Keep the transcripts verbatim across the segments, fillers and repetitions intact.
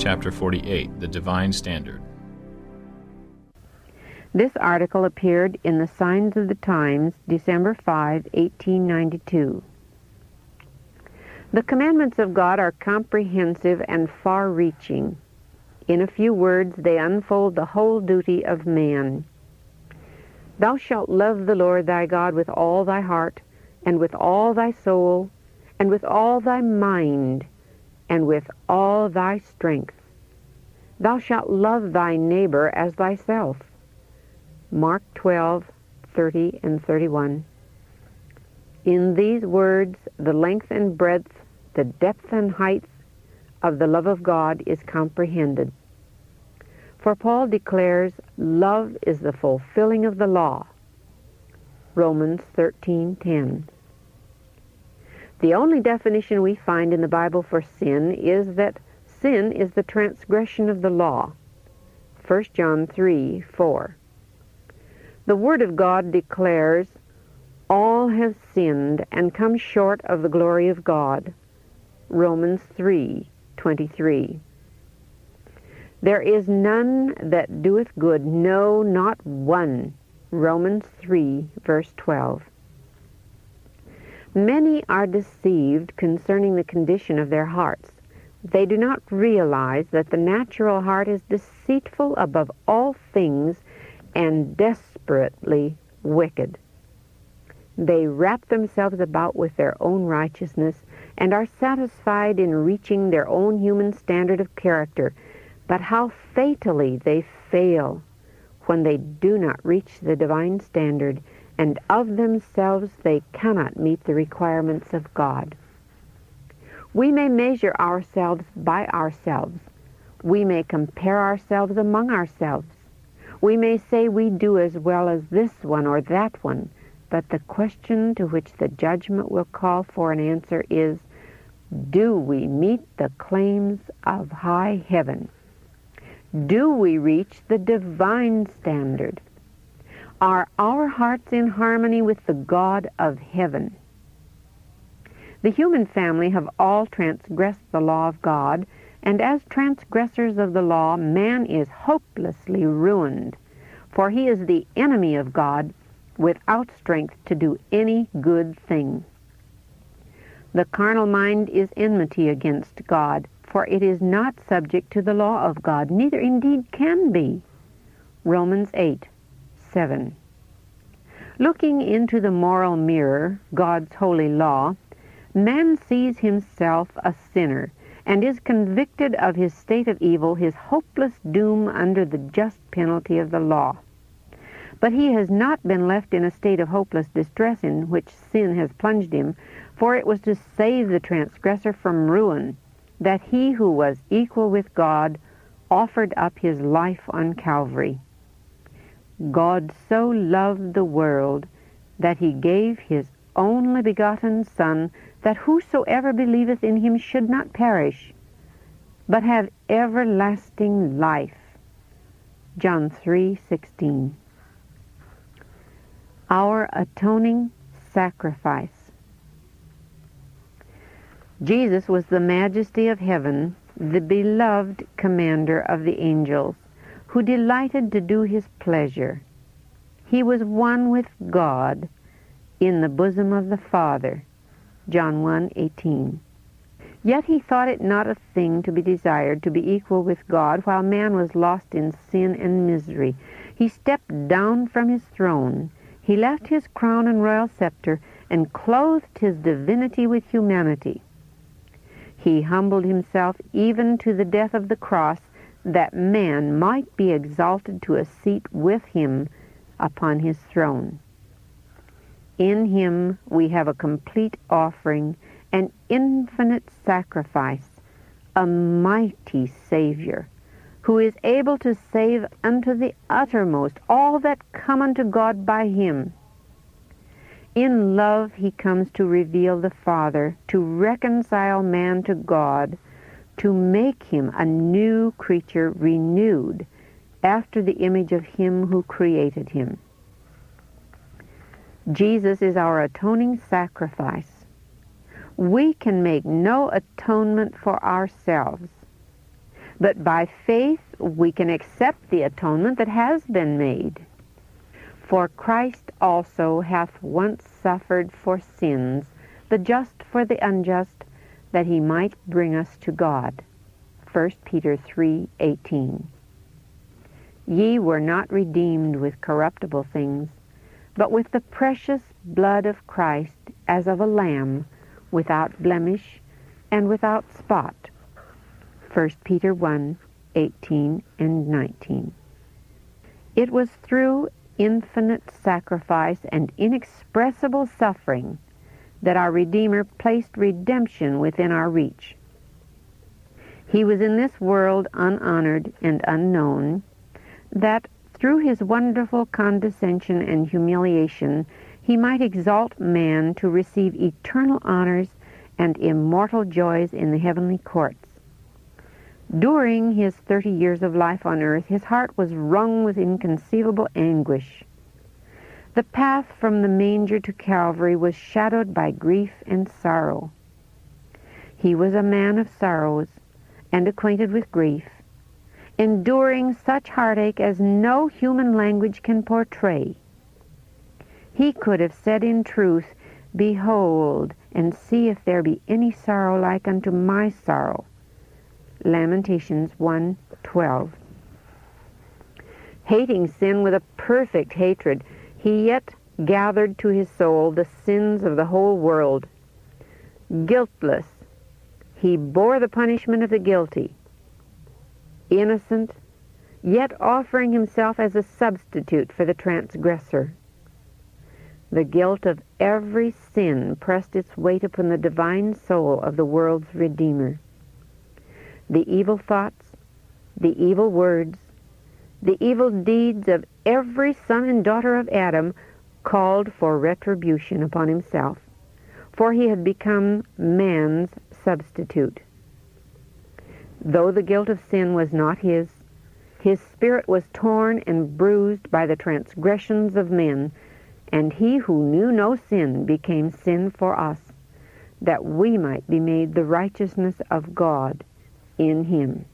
chapter forty-eight, The Divine Standard. This article appeared in the Signs of the Times, December fifth, eighteen ninety-two. The commandments of God are comprehensive and far-reaching. In a few words, they unfold the whole duty of man. Thou shalt love the Lord thy God with all thy heart, and with all thy soul, and with all thy mind, and with all thy strength. Thou shalt love thy neighbor as thyself. Mark twelve, thirty and thirty-one. In these words, the length and breadth, the depth and height of the love of God is comprehended. For Paul declares, love is the fulfilling of the law. Romans thirteen ten. The only definition we find in the Bible for sin is that sin is the transgression of the law. First John three four. The Word of God declares, all have sinned and come short of the glory of God. Romans three twenty-three. There is none that doeth good, no, not one. Romans three, verse twelve. Many are deceived concerning the condition of their hearts. They do not realize that the natural heart is deceitful above all things and desperately wicked. They wrap themselves about with their own righteousness and are satisfied in reaching their own human standard of character, but how fatally they fail when they do not reach the divine standard, and of themselves they cannot meet the requirements of God. We may measure ourselves by ourselves. We may compare ourselves among ourselves. We may say we do as well as this one or that one, but the question to which the judgment will call for an answer is, do we meet the claims of high heaven? Do we reach the divine standard? Are our hearts in harmony with the God of heaven? The human family have all transgressed the law of God, and as transgressors of the law, man is hopelessly ruined, for he is the enemy of God, without strength to do any good thing. The carnal mind is enmity against God, for it is not subject to the law of God, neither indeed can be. Romans eight, seven. Looking into the moral mirror, God's holy law, man sees himself a sinner, and is convicted of his state of evil, his hopeless doom under the just penalty of the law. But he has not been left in a state of hopeless distress in which sin has plunged him, for it was to save the transgressor from ruin that he who was equal with God offered up his life on Calvary. God so loved the world that he gave his only begotten Son, that whosoever believeth in him should not perish, but have everlasting life. John three sixteen. Our atoning sacrifice. Jesus was the majesty of heaven, the beloved commander of the angels, who delighted to do his pleasure. He was one with God in the bosom of the Father. John one eighteen. Yet he thought it not a thing to be desired to be equal with God while man was lost in sin and misery. He stepped down from his throne. He left his crown and royal scepter and clothed his divinity with humanity. He humbled himself even to the death of the cross, that man might be exalted to a seat with him upon his throne. In him we have a complete offering, an infinite sacrifice, a mighty Savior, who is able to save unto the uttermost all that come unto God by him. In love he comes to reveal the Father, to reconcile man to God, to make him a new creature renewed after the image of him who created him. Jesus is our atoning sacrifice. We can make no atonement for ourselves. But by faith we can accept the atonement that has been made. For Christ also hath once suffered for sins, the just for the unjust, that he might bring us to God. First Peter three eighteen. Ye were not redeemed with corruptible things, but with the precious blood of Christ, as of a lamb, without blemish and without spot. First Peter one eighteen and nineteen. It was through infinite sacrifice and inexpressible suffering that our Redeemer placed redemption within our reach. He was in this world unhonored and unknown, that through his wonderful condescension and humiliation he might exalt man to receive eternal honors and immortal joys in the heavenly courts. During his thirty years of life on earth, his heart was wrung with inconceivable anguish. The path from the manger to Calvary was shadowed by grief and sorrow. He was a man of sorrows and acquainted with grief, enduring such heartache as no human language can portray. He could have said in truth, "Behold, and see if there be any sorrow like unto my sorrow." Lamentations one twelve. Hating sin with a perfect hatred, he yet gathered to his soul the sins of the whole world. Guiltless, he bore the punishment of the guilty. Innocent, yet offering himself as a substitute for the transgressor. The guilt of every sin pressed its weight upon the divine soul of the world's Redeemer. The evil thoughts, the evil words, the evil deeds of every son and daughter of Adam called for retribution upon himself, for he had become man's substitute. Though the guilt of sin was not his, his spirit was torn and bruised by the transgressions of men, and he who knew no sin became sin for us, that we might be made the righteousness of God in him.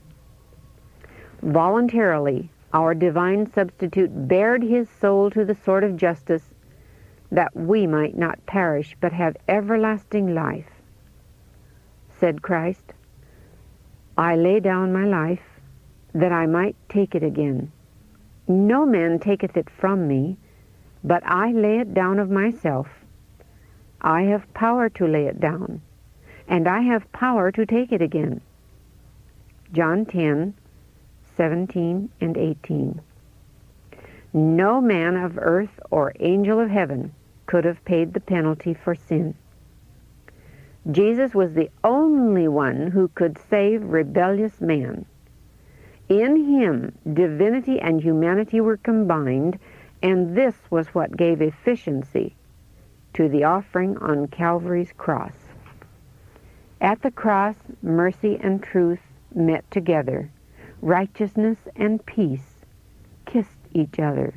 Voluntarily, our divine substitute bared his soul to the sword of justice, that we might not perish but have everlasting life. Said Christ, "I lay down my life, that I might take it again. No man taketh it from me, but I lay it down of myself. I have power to lay it down, and I have power to take it again." John ten, seventeen and eighteen. No man of earth or angel of heaven could have paid the penalty for sin. Jesus was the only one who could save rebellious man. In him, divinity and humanity were combined, and this was what gave efficiency to the offering on Calvary's cross. At the cross, mercy and truth met together. Righteousness and peace kissed each other.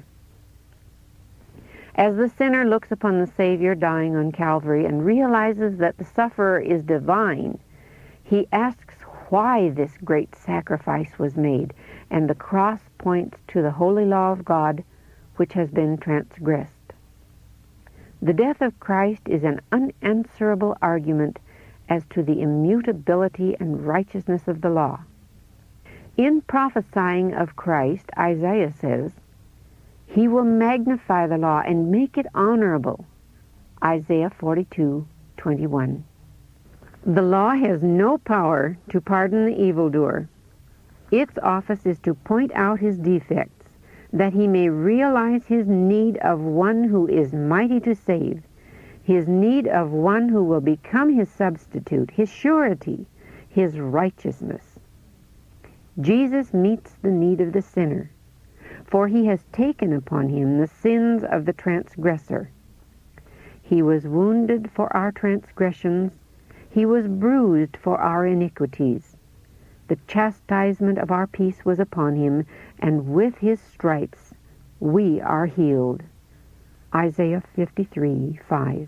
As the sinner looks upon the Savior dying on Calvary and realizes that the sufferer is divine, he asks why this great sacrifice was made, and the cross points to the holy law of God which has been transgressed. The death of Christ is an unanswerable argument as to the immutability and righteousness of the law. In prophesying of Christ, Isaiah says, "He will magnify the law and make it honorable." Isaiah forty-two twenty-one. The law has no power to pardon the evildoer. Its office is to point out his defects, that he may realize his need of one who is mighty to save, his need of one who will become his substitute, his surety, his righteousness. Jesus meets the need of the sinner, for he has taken upon him the sins of the transgressor. He was wounded for our transgressions, he was bruised for our iniquities. The chastisement of our peace was upon him, and with his stripes we are healed. Isaiah fifty-three five.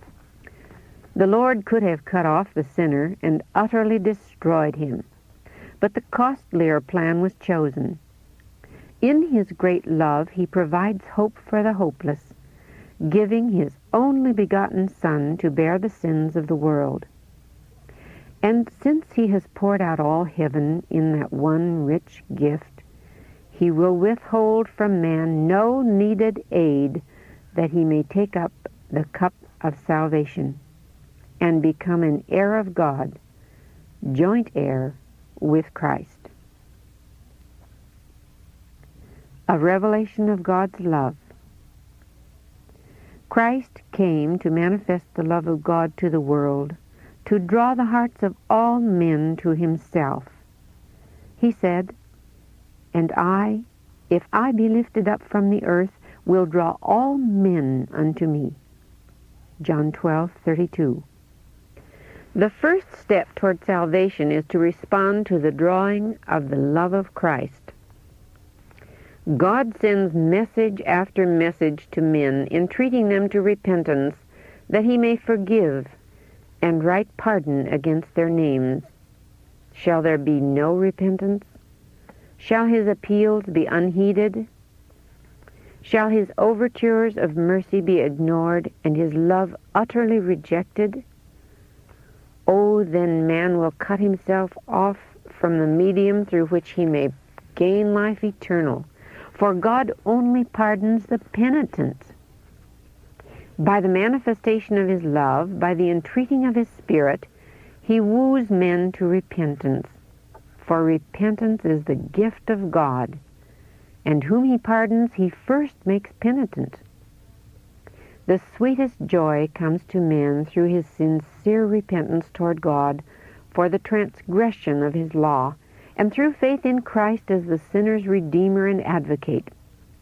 The Lord could have cut off the sinner and utterly destroyed him, but the costlier plan was chosen. In his great love, he provides hope for the hopeless, giving his only begotten Son to bear the sins of the world. And since he has poured out all heaven in that one rich gift, he will withhold from man no needed aid, that he may take up the cup of salvation and become an heir of God, joint heir with Christ. A revelation of God's love. Christ came to manifest the love of God to the world, to draw the hearts of all men to himself. He said, "And I, if I be lifted up from the earth, will draw all men unto me." John twelve thirty-two. The first step toward salvation is to respond to the drawing of the love of Christ. God sends message after message to men, entreating them to repentance, that he may forgive and write pardon against their names. Shall there be no repentance? Shall his appeals be unheeded? Shall his overtures of mercy be ignored and his love utterly rejected? Oh, then man will cut himself off from the medium through which he may gain life eternal, for God only pardons the penitent. By the manifestation of his love, by the entreating of his Spirit, he woos men to repentance, for repentance is the gift of God, and whom he pardons he first makes penitent. The sweetest joy comes to man through his sincere repentance toward God for the transgression of his law, and through faith in Christ as the sinner's Redeemer and Advocate.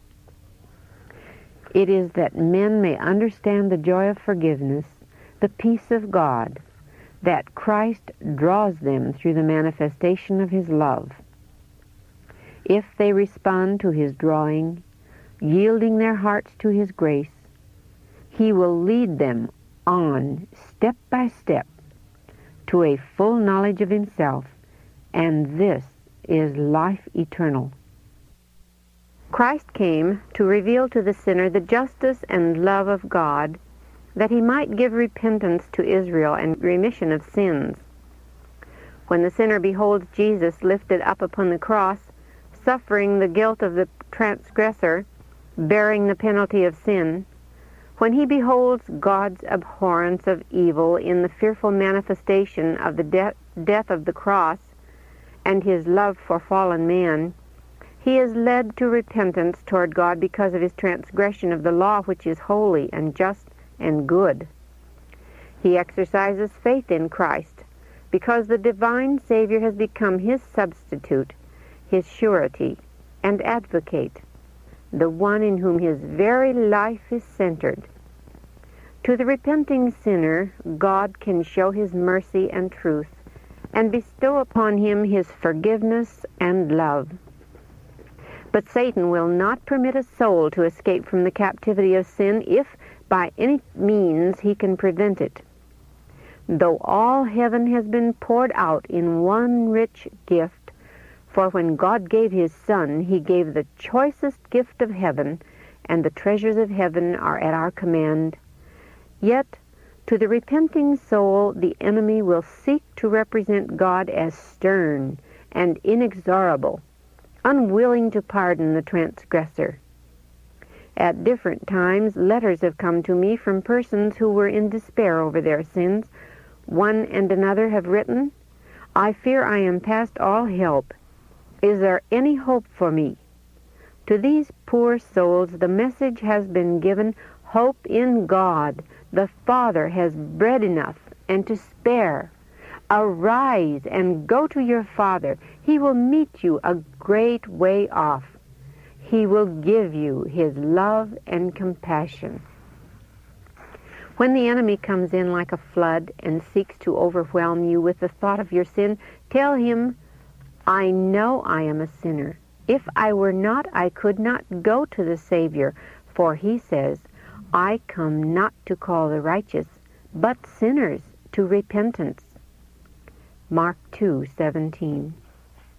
It is that men may understand the joy of forgiveness, the peace of God, that Christ draws them through the manifestation of his love. If they respond to his drawing, yielding their hearts to his grace, he will lead them on, step by step, to a full knowledge of himself, and this is life eternal. Christ came to reveal to the sinner the justice and love of God, that he might give repentance to Israel and remission of sins. When the sinner beholds Jesus lifted up upon the cross, suffering the guilt of the transgressor, bearing the penalty of sin, when he beholds God's abhorrence of evil in the fearful manifestation of the de- death of the cross and his love for fallen man, he is led to repentance toward God because of his transgression of the law, which is holy and just and good. He exercises faith in Christ because the divine Savior has become his substitute, his surety and advocate, the one in whom his very life is centered. To the repenting sinner, God can show his mercy and truth and bestow upon him his forgiveness and love. But Satan will not permit a soul to escape from the captivity of sin if by any means he can prevent it. Though all heaven has been poured out in one rich gift, for when God gave his Son, he gave the choicest gift of heaven, and the treasures of heaven are at our command. Yet, to the repenting soul, the enemy will seek to represent God as stern and inexorable, unwilling to pardon the transgressor. At different times, letters have come to me from persons who were in despair over their sins. One and another have written, "I fear I am past all help. Is there any hope for me?" To these poor souls the message has been given, hope in God. The Father has bread enough and to spare. Arise and go to your Father. He will meet you a great way off. He will give you his love and compassion. When the enemy comes in like a flood and seeks to overwhelm you with the thought of your sin, tell him, "I know I am a sinner. If I were not, I could not go to the Savior, for he says, I come not to call the righteous, but sinners to repentance." Mark two seventeen.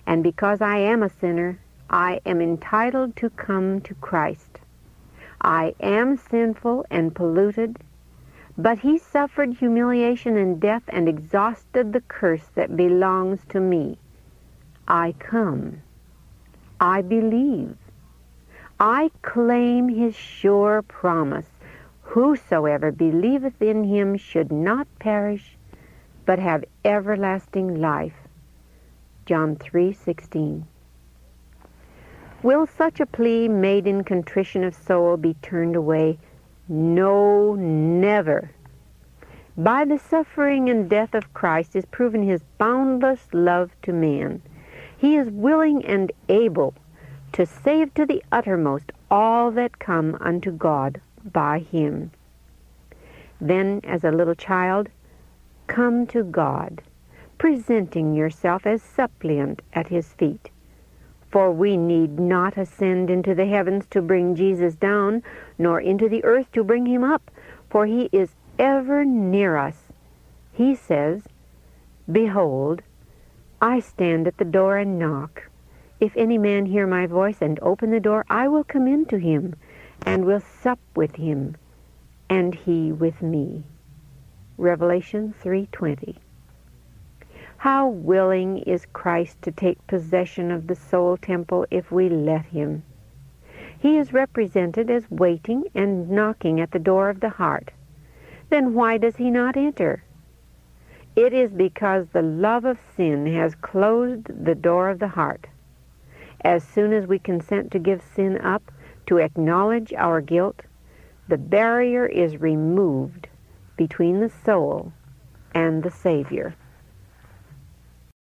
And because I am a sinner, I am entitled to come to Christ. I am sinful and polluted, but he suffered humiliation and death and exhausted the curse that belongs to me. I come. I believe. I claim his sure promise. Whosoever believeth in him should not perish, but have everlasting life. John three sixteen. Will such a plea made in contrition of soul be turned away? No, never. By the suffering and death of Christ is proven his boundless love to man. He is willing and able to save to the uttermost all that come unto God by him. Then, as a little child, come to God, presenting yourself as suppliant at his feet. For we need not ascend into the heavens to bring Jesus down, nor into the earth to bring him up, for he is ever near us. He says, Behold, I stand at the door and knock. If any man hear my voice and open the door, I will come in to him, and will sup with him, and he with me. Revelation three twenty. How willing is Christ to take possession of the soul temple if we let him. He is represented as waiting and knocking at the door of the heart. Then why does he not enter? It is because the love of sin has closed the door of the heart. As soon as we consent to give sin up, to acknowledge our guilt, the barrier is removed between the soul and the Savior.